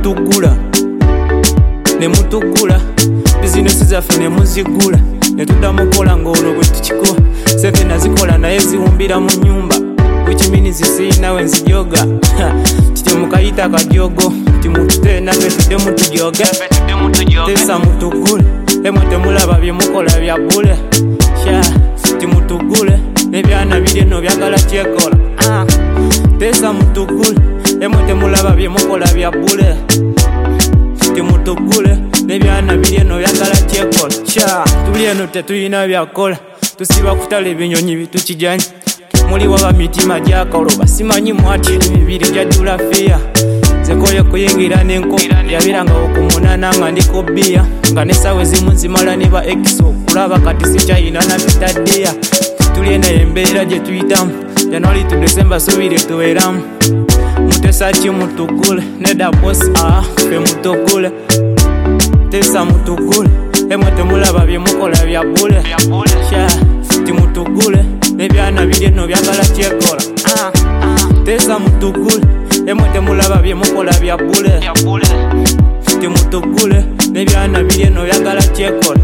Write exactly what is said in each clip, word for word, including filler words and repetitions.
mutugula ne mutugula bizinesi zaffe ne muzigula ne tuddamu kola ng'olwo bwe tukikola sente nazikola naye ziwumbira mu nyumba which means zisina we nzijoga kityo mukayita akajogo timutute naffe tudde mutujoga tesa mutugule emwe temulaba bye mukola bya bule sha timutugule nebyana biri no byagala kyekola tesa mutugule emwe temulaba bye mukola bya bule timutugule nebyana biri no byagala kyekola sha tuli eno tetuyina byakola tusiba kutala ebinyonyi bitukijanye muli waba mitima gyakoloba simanyi mwati emibiri gyajula fiya zekoye kuyingira n'enko yabiranga okumunana nga ndiko bbiya nga nesawe zimu zimala ne ba exo kulaba kati sikyayina na bitaddiya tuli eno embeera gye tuyitamu January to December subire tuweramu mutesa ki mutugule neda boss ah fe mutugule tesa mutugule emwe temulaba bye mukola bya bule sha timutugule nebyana biri no byagala kyekola tesa mutugule emwe temulaba bye mukola bya bule timutugule nebyana biri no byagala kyekola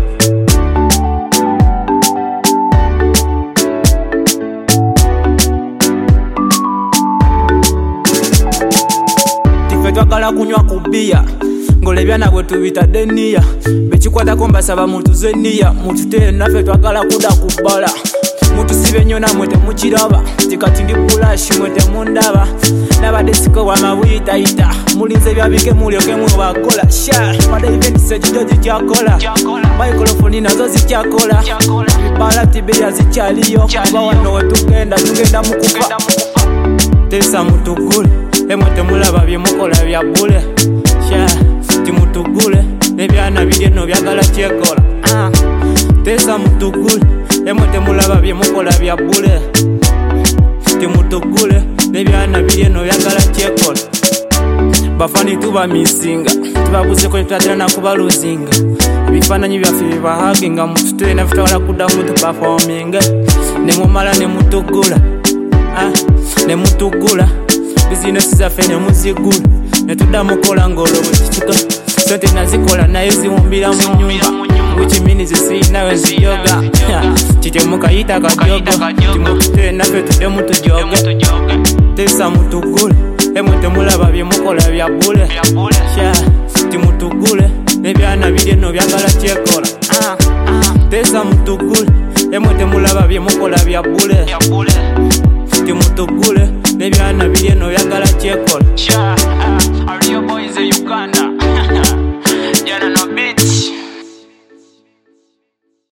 tife twagala kunywa ku bbiya ng'olebyana bwe tubitadde niya bekikwatako mbasaba mutuze niya mututere naffe twagala kuda ku bbala mutusibe nnyo namwe temukiraba tikati ndi bulashi mwe temundaba nabadde sikowa mabuyitayita mulinze byabike mulyoke mwebakola sha pada eventise kijo gikyakola maikrofoni nazo zikyakola bibala tibeya zikyaliyo kuba wano we tugenda tugenda mukufa tesa mutugule emwe temulaba bye mukola bya bule sha timutugule nebyana biri eno byagala kyekola tesa mutugule emwe temulaba bye mukola bya bule timutugule nebyana biri eno byagala kyekola bafani tuba misinga tubabuzeko tetwatera nakubaluzinga ebifaananyi byaffe bibahage nga mututere naffe twagala kuddamu tupafominga nemumala nemutugula nemutugula bizinesi zaffe nemuzigula netuddamu kola ng'olwo bwe tukikola sente nazikola naye ziwumbira mu nyumba which means zisina we nzijoga kityo mukayita akajogo timutute naffe tudde mutujoga tesa mutugule emwe temulaba bye mukola bya bule sha timutugule nebyana biri eno byagala kyekola tesa mutugule emwe temulaba bye mukola bya bule